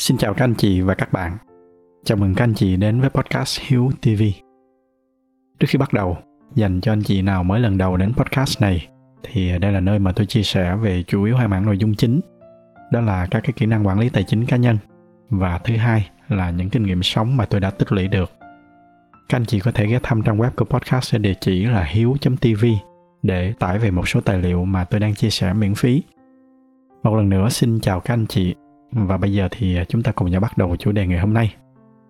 Xin chào các anh chị và các bạn. Chào mừng các anh chị đến với podcast Hiếu TV. Trước khi bắt đầu, dành cho anh chị nào mới lần đầu đến podcast này, thì đây là nơi mà tôi chia sẻ về chủ yếu hai mảng nội dung chính. Đó là các cái kỹ năng quản lý tài chính cá nhân, và thứ hai là những kinh nghiệm sống mà tôi đã tích lũy được. Các anh chị có thể ghé thăm trang web của podcast ở địa chỉ là hiếu.tv để tải về một số tài liệu mà tôi đang chia sẻ miễn phí. Một lần nữa xin chào các anh chị, và bây giờ thì chúng ta cùng nhau bắt đầu chủ đề ngày hôm nay.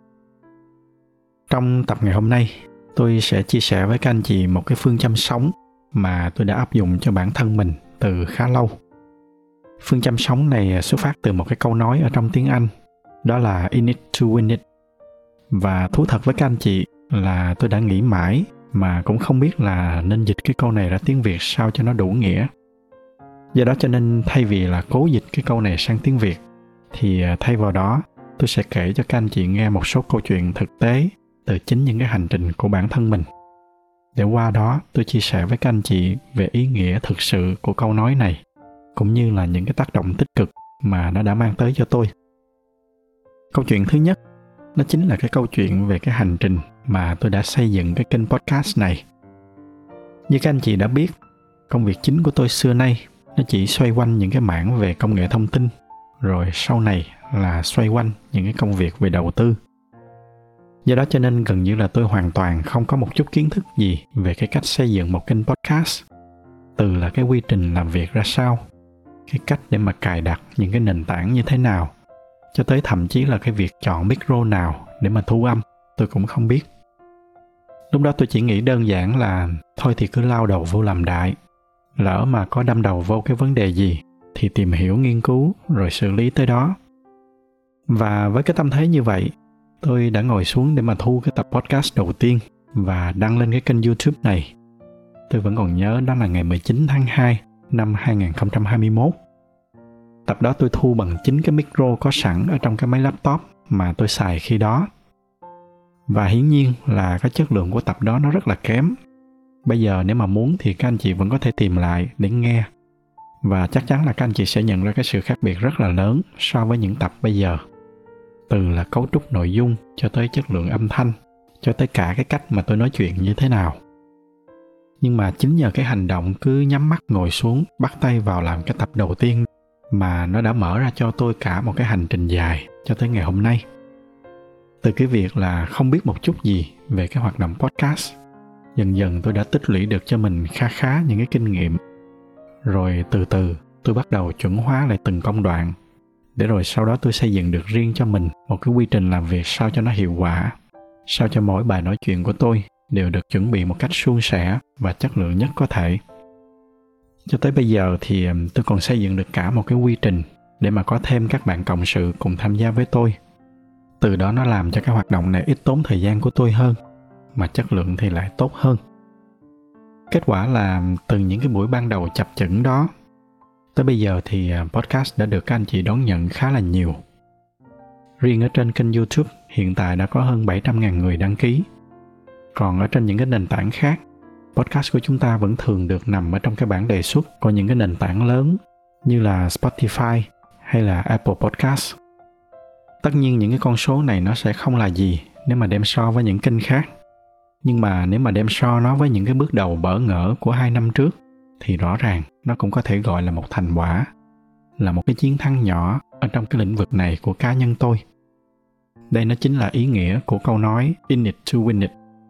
Trong tập ngày hôm nay, tôi sẽ chia sẻ với các anh chị một cái phương châm sống mà tôi đã áp dụng cho bản thân mình từ khá lâu. Phương châm sống này xuất phát từ một cái câu nói ở trong tiếng Anh, đó là "In it to win it". Và thú thật với các anh chị là tôi đã nghĩ mãi mà cũng không biết là nên dịch cái câu này ra tiếng Việt sao cho nó đủ nghĩa. Do đó cho nên thay vì là cố dịch cái câu này sang tiếng Việt, thì thay vào đó tôi sẽ kể cho các anh chị nghe một số câu chuyện thực tế từ chính những cái hành trình của bản thân mình. Để qua đó tôi chia sẻ với các anh chị về ý nghĩa thực sự của câu nói này, cũng như là những cái tác động tích cực mà nó đã mang tới cho tôi. Câu chuyện thứ nhất, nó chính là cái câu chuyện về cái hành trình mà tôi đã xây dựng cái kênh podcast này. Như các anh chị đã biết, công việc chính của tôi xưa nay nó chỉ xoay quanh những cái mảng về công nghệ thông tin, rồi sau này là xoay quanh những cái công việc về đầu tư. Do đó cho nên gần như là tôi hoàn toàn không có một chút kiến thức gì về cái cách xây dựng một kênh podcast. Từ là cái quy trình làm việc ra sao, cái cách để mà cài đặt những cái nền tảng như thế nào, cho tới thậm chí là cái việc chọn micro nào để mà thu âm, tôi cũng không biết. Lúc đó tôi chỉ nghĩ đơn giản là thôi thì cứ lao đầu vô làm đại. Lỡ mà có đâm đầu vô cái vấn đề gì thì tìm hiểu, nghiên cứu rồi xử lý tới đó. Và với cái tâm thế như vậy, tôi đã ngồi xuống để mà thu cái tập podcast đầu tiên và đăng lên cái kênh YouTube này. Tôi vẫn còn nhớ đó là ngày 19 tháng 2 năm 2021. Tập đó tôi thu bằng chính cái micro có sẵn ở trong cái máy laptop mà tôi xài khi đó. Và hiển nhiên là cái chất lượng của tập đó nó rất là kém. Bây giờ nếu mà muốn thì các anh chị vẫn có thể tìm lại để nghe. Và chắc chắn là các anh chị sẽ nhận ra cái sự khác biệt rất là lớn so với những tập bây giờ. Từ là cấu trúc nội dung cho tới chất lượng âm thanh, cho tới cả cái cách mà tôi nói chuyện như thế nào. Nhưng mà chính nhờ cái hành động cứ nhắm mắt ngồi xuống, bắt tay vào làm cái tập đầu tiên mà nó đã mở ra cho tôi cả một cái hành trình dài cho tới ngày hôm nay. Từ cái việc là không biết một chút gì về cái hoạt động podcast, dần dần tôi đã tích lũy được cho mình khá những cái kinh nghiệm. Rồi từ từ tôi bắt đầu chuẩn hóa lại từng công đoạn, để rồi sau đó tôi xây dựng được riêng cho mình một cái quy trình làm việc sao cho nó hiệu quả, sao cho mỗi bài nói chuyện của tôi đều được chuẩn bị một cách suôn sẻ và chất lượng nhất có thể. Cho tới bây giờ thì tôi còn xây dựng được cả một cái quy trình để mà có thêm các bạn cộng sự cùng tham gia với tôi. Từ đó nó làm cho cái hoạt động này ít tốn thời gian của tôi hơn, mà chất lượng thì lại tốt hơn. Kết quả là từ những cái buổi ban đầu chập chững đó, tới bây giờ thì podcast đã được các anh chị đón nhận khá là nhiều. Riêng ở trên kênh YouTube hiện tại đã có hơn 700.000 người đăng ký. Còn ở trên những cái nền tảng khác, podcast của chúng ta vẫn thường được nằm ở trong cái bảng đề xuất của những cái nền tảng lớn như là Spotify hay là Apple Podcast. Tất nhiên những cái con số này nó sẽ không là gì nếu mà đem so với những kênh khác. Nhưng mà nếu mà đem so nó với những cái bước đầu bỡ ngỡ của 2 năm trước, thì rõ ràng nó cũng có thể gọi là một thành quả, là một cái chiến thắng nhỏ ở trong cái lĩnh vực này của cá nhân tôi. Đây nó chính là ý nghĩa của câu nói "In it to win it".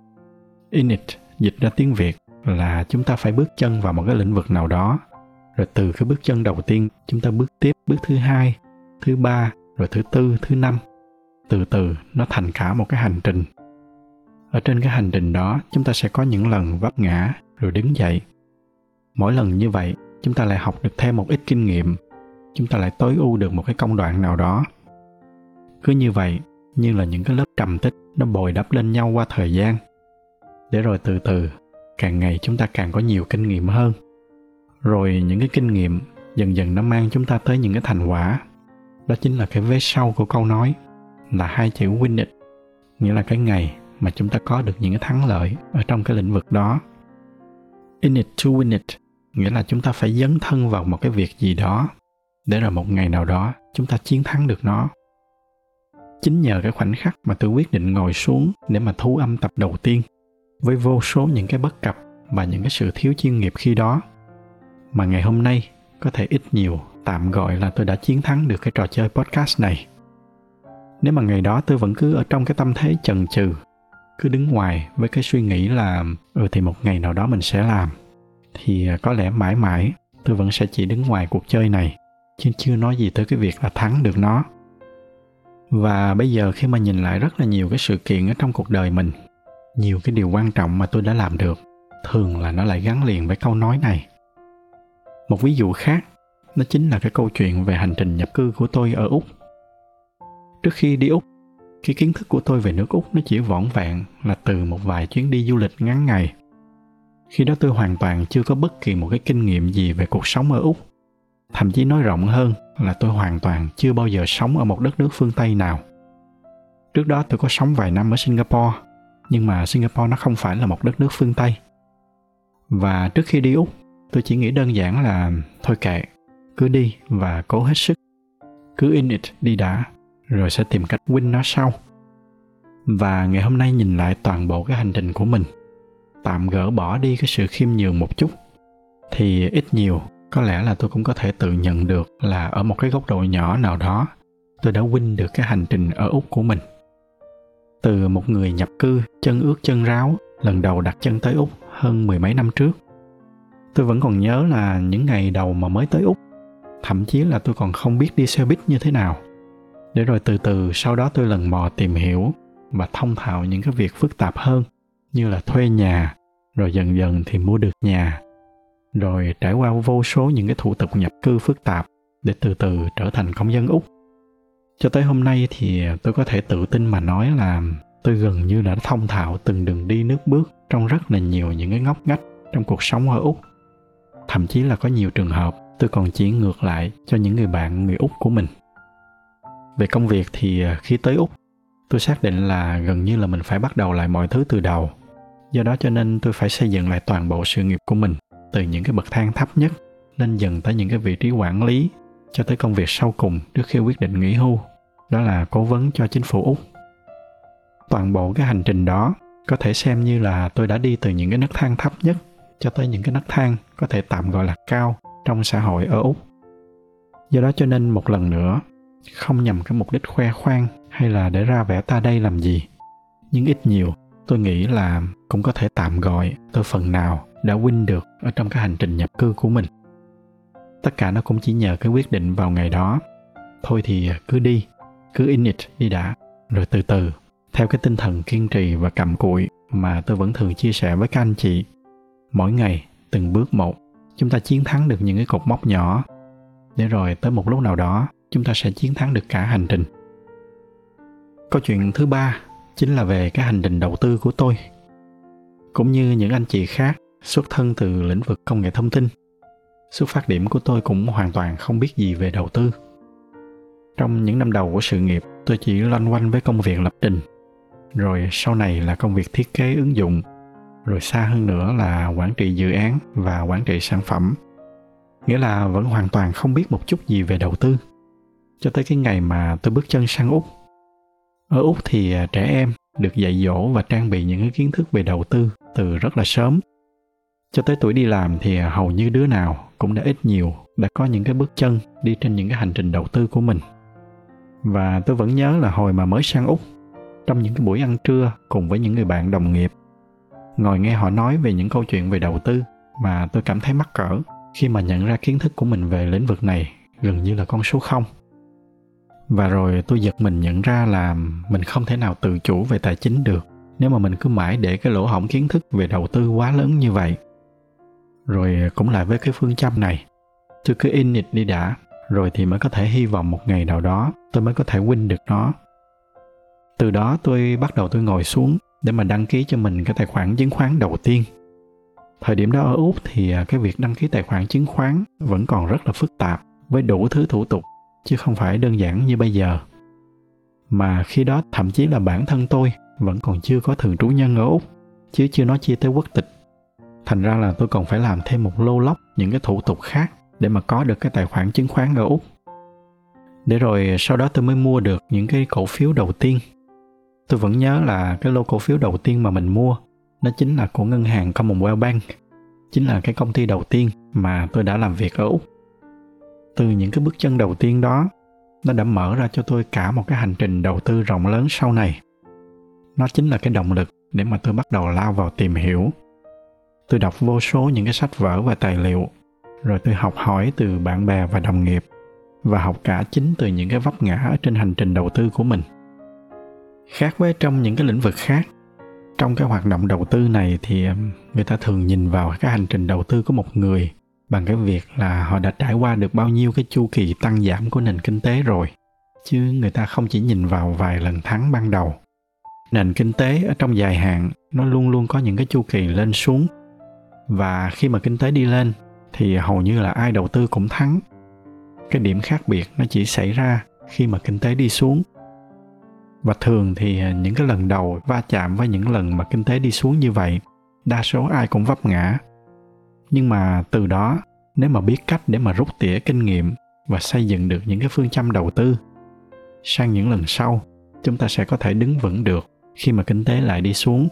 In it dịch ra tiếng Việt là chúng ta phải bước chân vào một cái lĩnh vực nào đó, rồi từ cái bước chân đầu tiên chúng ta bước tiếp bước thứ 2, thứ 3, rồi thứ 4, thứ 5. Từ từ nó thành cả một cái hành trình. Ở trên cái hành trình đó chúng ta sẽ có những lần vấp ngã rồi đứng dậy. Mỗi lần như vậy chúng ta lại học được thêm một ít kinh nghiệm, chúng ta lại tối ưu được một cái công đoạn nào đó. Cứ như vậy, như là những cái lớp trầm tích nó bồi đắp lên nhau qua thời gian, để rồi từ từ càng ngày chúng ta càng có nhiều kinh nghiệm hơn. Rồi những cái kinh nghiệm dần dần nó mang chúng ta tới những cái thành quả. Đó chính là cái vế sau của câu nói, là 2 chữ win it, nghĩa là cái ngày mà chúng ta có được những cái thắng lợi ở trong cái lĩnh vực đó. In it to win it nghĩa là chúng ta phải dấn thân vào một cái việc gì đó để rồi một ngày nào đó chúng ta chiến thắng được nó. Chính nhờ cái khoảnh khắc mà tôi quyết định ngồi xuống để mà thu âm tập đầu tiên, với vô số những cái bất cập và những cái sự thiếu chuyên nghiệp khi đó, mà ngày hôm nay có thể ít nhiều tạm gọi là tôi đã chiến thắng được cái trò chơi podcast này. Nếu mà ngày đó tôi vẫn cứ ở trong cái tâm thế chần chừ, cứ đứng ngoài với cái suy nghĩ là thì một ngày nào đó mình sẽ làm, thì có lẽ mãi mãi tôi vẫn sẽ chỉ đứng ngoài cuộc chơi này, chứ chưa nói gì tới cái việc là thắng được nó. Và bây giờ khi mà nhìn lại rất là nhiều cái sự kiện ở trong cuộc đời mình, nhiều cái điều quan trọng mà tôi đã làm được, thường là nó lại gắn liền với câu nói này. Một ví dụ khác, đó chính là cái câu chuyện về hành trình nhập cư của tôi ở Úc. Trước khi đi Úc, cái kiến thức của tôi về nước Úc nó chỉ vỏn vẹn là từ một vài chuyến đi du lịch ngắn ngày. Khi đó tôi hoàn toàn chưa có bất kỳ một cái kinh nghiệm gì về cuộc sống ở Úc. Thậm chí nói rộng hơn là tôi hoàn toàn chưa bao giờ sống ở một đất nước phương Tây nào. Trước đó tôi có sống vài năm ở Singapore, nhưng mà Singapore nó không phải là một đất nước phương Tây. Và trước khi đi Úc, tôi chỉ nghĩ đơn giản là thôi kệ, cứ đi và cố hết sức. Cứ in it đi đã, rồi sẽ tìm cách win nó sau. Và ngày hôm nay nhìn lại toàn bộ cái hành trình của mình, tạm gỡ bỏ đi cái sự khiêm nhường một chút, thì ít nhiều có lẽ là tôi cũng có thể tự nhận được là ở một cái góc độ nhỏ nào đó, tôi đã win được cái hành trình ở Úc của mình. Từ một người nhập cư chân ướt chân ráo lần đầu đặt chân tới Úc hơn 10 mấy năm trước, tôi vẫn còn nhớ là những ngày đầu mà mới tới Úc, thậm chí là tôi còn không biết đi xe buýt như thế nào. Để rồi từ từ sau đó tôi lần mò tìm hiểu và thông thạo những cái việc phức tạp hơn, như là thuê nhà, rồi dần dần thì mua được nhà, rồi trải qua vô số những cái thủ tục nhập cư phức tạp để từ từ trở thành công dân Úc. Cho tới hôm nay thì tôi có thể tự tin mà nói là tôi gần như đã thông thạo từng đường đi nước bước trong rất là nhiều những cái ngóc ngách trong cuộc sống ở Úc. Thậm chí là có nhiều trường hợp tôi còn chỉ ngược lại cho những người bạn người Úc của mình. Về công việc thì khi tới Úc, tôi xác định là gần như là mình phải bắt đầu lại mọi thứ từ đầu. Do đó cho nên tôi phải xây dựng lại toàn bộ sự nghiệp của mình, từ những cái bậc thang thấp nhất lên dần tới những cái vị trí quản lý, cho tới công việc sau cùng trước khi quyết định nghỉ hưu, đó là cố vấn cho chính phủ Úc. Toàn bộ cái hành trình đó có thể xem như là tôi đã đi từ những cái nấc thang thấp nhất cho tới những cái nấc thang có thể tạm gọi là cao trong xã hội ở Úc. Do đó cho nên một lần nữa, không nhằm cái mục đích khoe khoang hay là để ra vẻ ta đây làm gì, nhưng ít nhiều tôi nghĩ là cũng có thể tạm gọi tôi phần nào đã win được ở trong cái hành trình nhập cư của mình. Tất cả nó cũng chỉ nhờ cái quyết định vào ngày đó. Thôi thì cứ đi, cứ in it đi đã, rồi từ từ, theo cái tinh thần kiên trì và cặm cụi mà tôi vẫn thường chia sẻ với các anh chị. Mỗi ngày, từng bước một, chúng ta chiến thắng được những cái cột mốc nhỏ, để rồi tới một lúc nào đó, chúng ta sẽ chiến thắng được cả hành trình. Câu chuyện thứ 3 chính là về cái hành trình đầu tư của tôi. Cũng như những anh chị khác xuất thân từ lĩnh vực công nghệ thông tin, xuất phát điểm của tôi cũng hoàn toàn không biết gì về đầu tư. Trong những năm đầu của sự nghiệp, tôi chỉ loanh quanh với công việc lập trình, rồi sau này là công việc thiết kế ứng dụng, rồi xa hơn nữa là quản trị dự án và quản trị sản phẩm. Nghĩa là vẫn hoàn toàn không biết một chút gì về đầu tư. Cho tới cái ngày mà tôi bước chân sang Úc. Ở Úc thì trẻ em được dạy dỗ và trang bị những cái kiến thức về đầu tư từ rất là sớm. Cho tới tuổi đi làm thì hầu như đứa nào cũng đã ít nhiều đã có những cái bước chân đi trên những cái hành trình đầu tư của mình. Và tôi vẫn nhớ là hồi mà mới sang Úc, trong những cái buổi ăn trưa cùng với những người bạn đồng nghiệp, ngồi nghe họ nói về những câu chuyện về đầu tư mà tôi cảm thấy mắc cỡ khi mà nhận ra kiến thức của mình về lĩnh vực này gần như là con số 0. Và rồi tôi giật mình nhận ra là mình không thể nào tự chủ về tài chính được nếu mà mình cứ mãi để cái lỗ hổng kiến thức về đầu tư quá lớn như vậy. Rồi cũng lại với cái phương châm này, tôi cứ in it đi đã, rồi thì mới có thể hy vọng một ngày nào đó tôi mới có thể win được nó. Từ đó tôi bắt đầu tôi ngồi xuống để mà đăng ký cho mình cái tài khoản chứng khoán đầu tiên. Thời điểm đó ở Úc thì cái việc đăng ký tài khoản chứng khoán vẫn còn rất là phức tạp với đủ thứ thủ tục, chứ không phải đơn giản như bây giờ. Mà khi đó thậm chí là bản thân tôi vẫn còn chưa có thường trú nhân ở Úc, chứ chưa nói chi tới quốc tịch. Thành ra là tôi còn phải làm thêm một lô lóc những cái thủ tục khác để mà có được cái tài khoản chứng khoán ở Úc. Để rồi sau đó tôi mới mua được những cái cổ phiếu đầu tiên. Tôi vẫn nhớ là cái lô cổ phiếu đầu tiên mà mình mua, nó chính là của ngân hàng Commonwealth Bank, chính là cái công ty đầu tiên mà tôi đã làm việc ở Úc. Từ những cái bước chân đầu tiên đó, nó đã mở ra cho tôi cả một cái hành trình đầu tư rộng lớn sau này. Nó chính là cái động lực để mà tôi bắt đầu lao vào tìm hiểu. Tôi đọc vô số những cái sách vở và tài liệu, rồi tôi học hỏi từ bạn bè và đồng nghiệp, và học cả chính từ những cái vấp ngã ở trên hành trình đầu tư của mình. Khác với trong những cái lĩnh vực khác, trong cái hoạt động đầu tư này thì người ta thường nhìn vào cái hành trình đầu tư của một người bằng cái việc là họ đã trải qua được bao nhiêu cái chu kỳ tăng giảm của nền kinh tế rồi, chứ người ta không chỉ nhìn vào vài lần thắng ban đầu. Nền kinh tế ở trong dài hạn nó luôn luôn có những cái chu kỳ lên xuống, và khi mà kinh tế đi lên thì hầu như là ai đầu tư cũng thắng. Cái điểm khác biệt nó chỉ xảy ra khi mà kinh tế đi xuống. Và thường thì những cái lần đầu va chạm với những lần mà kinh tế đi xuống như vậy, đa số ai cũng vấp ngã. Nhưng mà từ đó, nếu mà biết cách để mà rút tỉa kinh nghiệm và xây dựng được những cái phương châm đầu tư, sang những lần sau, chúng ta sẽ có thể đứng vững được khi mà kinh tế lại đi xuống.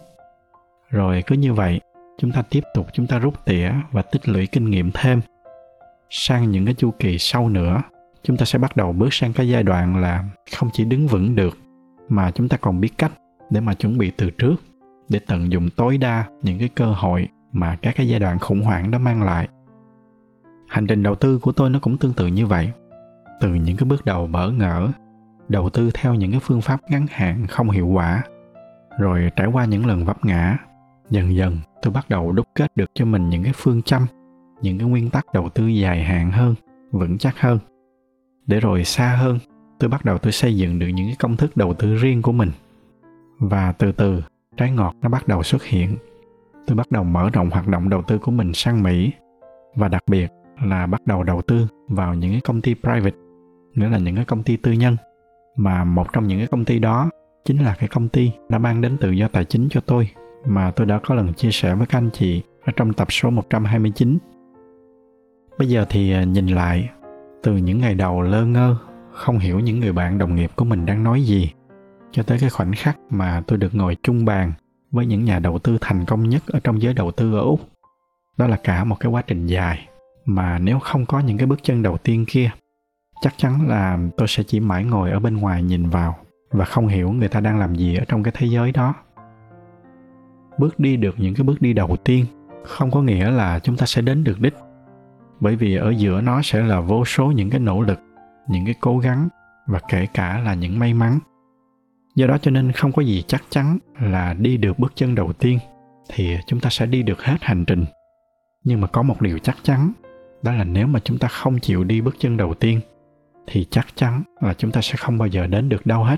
Rồi cứ như vậy, chúng ta tiếp tục chúng ta rút tỉa và tích lũy kinh nghiệm thêm. Sang những cái chu kỳ sau nữa, chúng ta sẽ bắt đầu bước sang cái giai đoạn là không chỉ đứng vững được, mà chúng ta còn biết cách để mà chuẩn bị từ trước, để tận dụng tối đa những cái cơ hội mà các cái giai đoạn khủng hoảng đó mang lại. Hành trình đầu tư của tôi nó cũng tương tự như vậy. Từ những cái bước đầu bỡ ngỡ, đầu tư theo những cái phương pháp ngắn hạn không hiệu quả, rồi trải qua những lần vấp ngã, dần dần tôi bắt đầu đúc kết được cho mình những cái phương châm, những cái nguyên tắc đầu tư dài hạn hơn, vững chắc hơn. Để rồi xa hơn, tôi bắt đầu tôi xây dựng được những cái công thức đầu tư riêng của mình. Và từ từ, trái ngọt nó bắt đầu xuất hiện. Tôi bắt đầu mở rộng hoạt động đầu tư của mình sang Mỹ, và đặc biệt là bắt đầu đầu tư vào những cái công ty private, nghĩa là những cái công ty tư nhân, mà một trong những cái công ty đó chính là cái công ty đã mang đến tự do tài chính cho tôi, mà tôi đã có lần chia sẻ với các anh chị ở trong tập số 129. Bây giờ thì nhìn lại, từ những ngày đầu lơ ngơ, không hiểu những người bạn đồng nghiệp của mình đang nói gì, cho tới cái khoảnh khắc mà tôi được ngồi chung bàn với những nhà đầu tư thành công nhất ở trong giới đầu tư ở Úc. Đó là cả một cái quá trình dài, mà nếu không có những cái bước chân đầu tiên kia, chắc chắn là tôi sẽ chỉ mãi ngồi ở bên ngoài nhìn vào và không hiểu người ta đang làm gì ở trong cái thế giới đó. Bước đi được những cái bước đi đầu tiên không có nghĩa là chúng ta sẽ đến được đích, bởi vì ở giữa nó sẽ là vô số những cái nỗ lực, những cái cố gắng và kể cả là những may mắn. Do đó cho nên không có gì chắc chắn là đi được bước chân đầu tiên thì chúng ta sẽ đi được hết hành trình. Nhưng mà có một điều chắc chắn, đó là nếu mà chúng ta không chịu đi bước chân đầu tiên thì chắc chắn là chúng ta sẽ không bao giờ đến được đâu hết.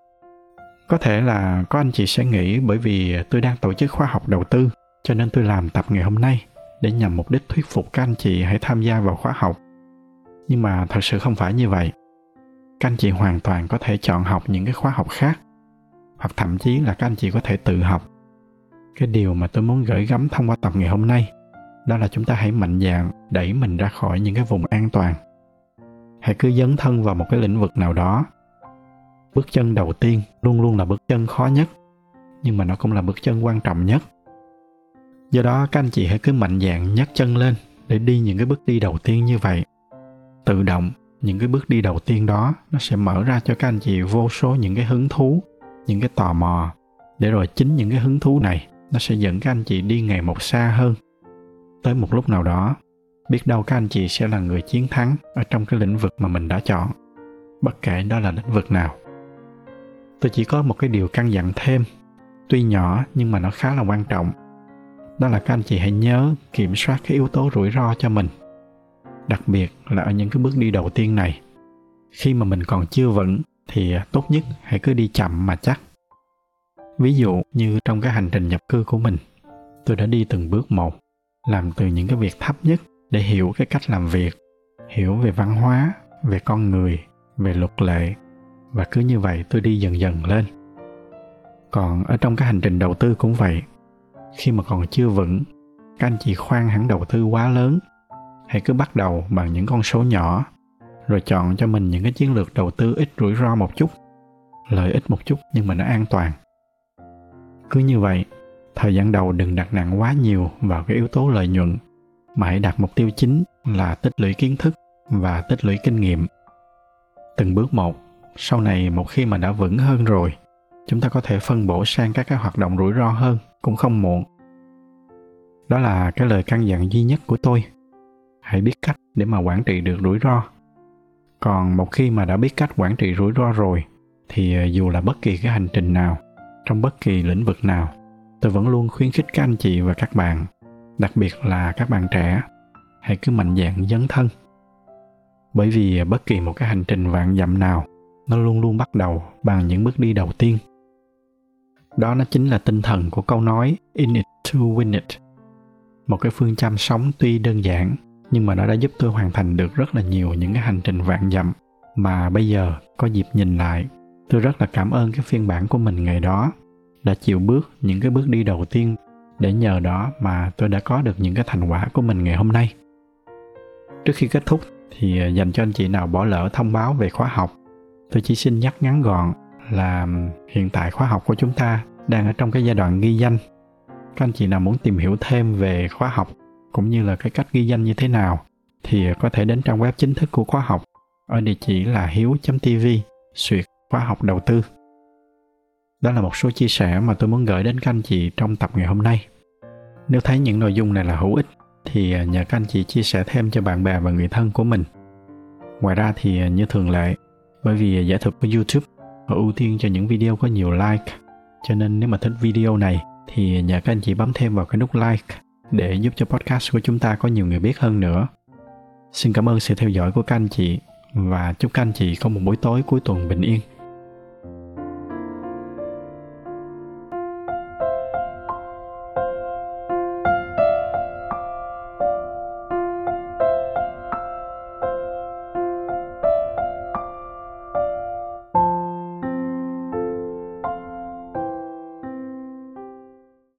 Có thể là có anh chị sẽ nghĩ bởi vì tôi đang tổ chức khóa học đầu tư cho nên tôi làm tập ngày hôm nay để nhằm mục đích thuyết phục các anh chị hãy tham gia vào khóa học. Nhưng mà thật sự không phải như vậy. Các anh chị hoàn toàn có thể chọn học những cái khóa học khác, hoặc thậm chí là các anh chị có thể tự học. Cái điều mà tôi muốn gửi gắm thông qua tập ngày hôm nay, đó là chúng ta hãy mạnh dạn đẩy mình ra khỏi những cái vùng an toàn. Hãy cứ dấn thân vào một cái lĩnh vực nào đó. Bước chân đầu tiên luôn luôn là bước chân khó nhất, nhưng mà nó cũng là bước chân quan trọng nhất. Do đó các anh chị hãy cứ mạnh dạn nhấc chân lên để đi những cái bước đi đầu tiên như vậy. Tự động, những cái bước đi đầu tiên đó nó sẽ mở ra cho các anh chị vô số những cái hứng thú, những cái tò mò, để rồi chính những cái hứng thú này nó sẽ dẫn các anh chị đi ngày một xa hơn. Tới một lúc nào đó, biết đâu các anh chị sẽ là người chiến thắng ở trong cái lĩnh vực mà mình đã chọn, bất kể đó là lĩnh vực nào. Tôi chỉ có một cái điều căn dặn thêm, tuy nhỏ nhưng mà nó khá là quan trọng. Đó là các anh chị hãy nhớ kiểm soát cái yếu tố rủi ro cho mình. Đặc biệt là ở những cái bước đi đầu tiên này. Khi mà mình còn chưa vững thì tốt nhất hãy cứ đi chậm mà chắc. Ví dụ như trong cái hành trình nhập cư của mình, tôi đã đi từng bước một, làm từ những cái việc thấp nhất để hiểu cái cách làm việc, hiểu về văn hóa, về con người, về luật lệ, và cứ như vậy tôi đi dần dần lên. Còn ở trong cái hành trình đầu tư cũng vậy. Khi mà còn chưa vững, các anh chị khoan hẳn đầu tư quá lớn. Hãy cứ bắt đầu bằng những con số nhỏ, rồi chọn cho mình những cái chiến lược đầu tư ít rủi ro một chút, lợi ích một chút nhưng mà nó an toàn. Cứ như vậy, thời gian đầu đừng đặt nặng quá nhiều vào cái yếu tố lợi nhuận, mà hãy đặt mục tiêu chính là tích lũy kiến thức và tích lũy kinh nghiệm. Từng bước một, sau này một khi mà đã vững hơn rồi, chúng ta có thể phân bổ sang các cái hoạt động rủi ro hơn cũng không muộn. Đó là cái lời căn dặn duy nhất của tôi. Hãy biết cách để mà quản trị được rủi ro. Còn một khi mà đã biết cách quản trị rủi ro rồi, thì dù là bất kỳ cái hành trình nào, trong bất kỳ lĩnh vực nào, tôi vẫn luôn khuyến khích các anh chị và các bạn, đặc biệt là các bạn trẻ, hãy cứ mạnh dạn dấn thân. Bởi vì bất kỳ một cái hành trình vạn dặm nào, nó luôn luôn bắt đầu bằng những bước đi đầu tiên. Đó nó chính là tinh thần của câu nói In it to win it. Một cái phương châm sống tuy đơn giản, nhưng mà nó đã giúp tôi hoàn thành được rất là nhiều những cái hành trình vạn dặm mà bây giờ có dịp nhìn lại, tôi rất là cảm ơn cái phiên bản của mình ngày đó đã chịu bước những cái bước đi đầu tiên, để nhờ đó mà tôi đã có được những cái thành quả của mình ngày hôm nay. Trước khi kết thúc thì dành cho anh chị nào bỏ lỡ thông báo về khóa học, tôi chỉ xin nhắc ngắn gọn là hiện tại khóa học của chúng ta đang ở trong cái giai đoạn ghi danh. Các anh chị nào muốn tìm hiểu thêm về khóa học cũng như là cái cách ghi danh như thế nào thì có thể đến trang web chính thức của khóa học ở địa chỉ là hiếu.tv/khóa học đầu tư. Đó là một số chia sẻ mà tôi muốn gửi đến các anh chị trong tập ngày hôm nay. Nếu thấy những nội dung này là hữu ích thì nhờ các anh chị chia sẻ thêm cho bạn bè và người thân của mình. Ngoài ra thì như thường lệ, bởi vì giải thuật của YouTube họ ưu tiên cho những video có nhiều like, cho nên nếu mà thích video này thì nhờ các anh chị bấm thêm vào cái nút like để giúp cho podcast của chúng ta có nhiều người biết hơn nữa. Xin cảm ơn sự theo dõi của các anh chị và chúc các anh chị có một buổi tối cuối tuần bình yên.